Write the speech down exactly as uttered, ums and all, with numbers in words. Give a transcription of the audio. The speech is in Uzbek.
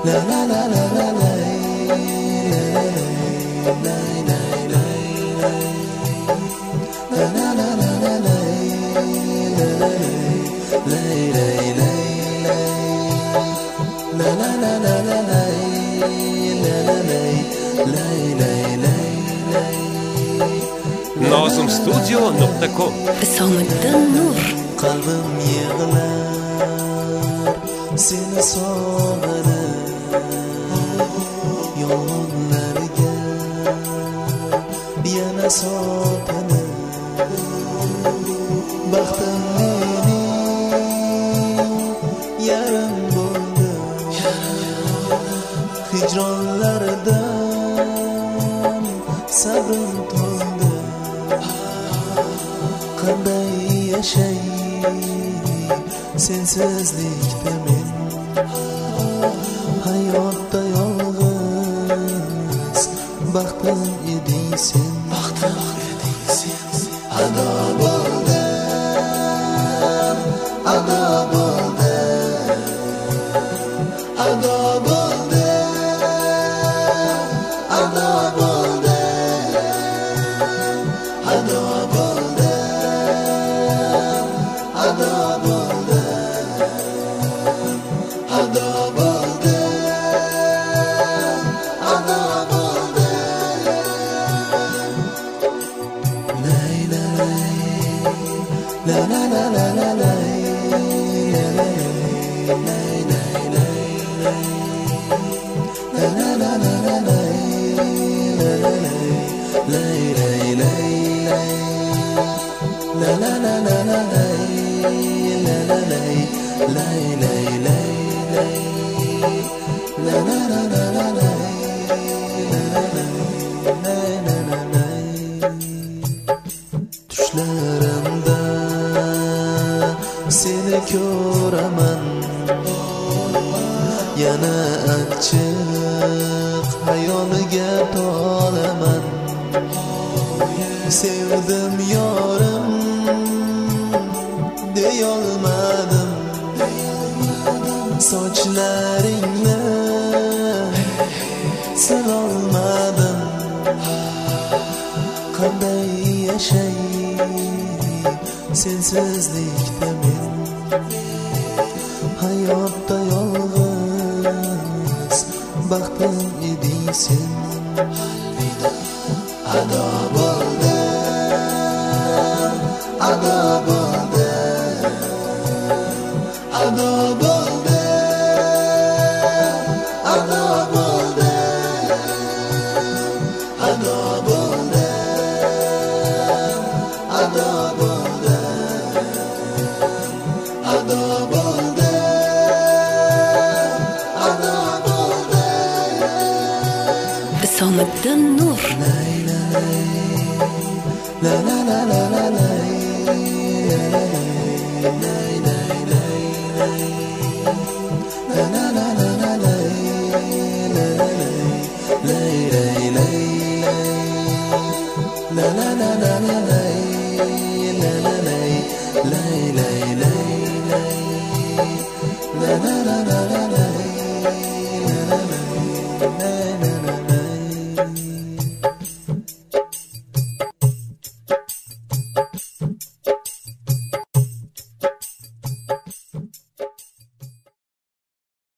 la la la la la la Nazım Studio nokta com Hüsamettin Nur. Kalbim yığılar seni sog'inib yolg'onlarga yana so'kinib baxtim mening yarim bo'ldi hijronlardan sabrim to'ldi qanday yashay sensizlikda men hayotda yolg'iz baxtim eding sen baxtim eding sen ado bo'ldim ado bo'ldim ado bo'ldim ado bo'ldim ado bo'ldim ado la la la la la la Düşlerimde seni ko'raman yana achchiq hayoliga tolaman sevdim yorim deyolmadim sochlaringni silolmadim qanday yashay sensizlikda men hayotda yolg'iz baxtim eding sen ado bo'ldim ado bo'ldim ado bo'ldim ado bo'ldim ado bo'ldim ado bo'ldim ado bo'ldim ado bo'ldim Hüsamettin Nur. la la la la la la la la la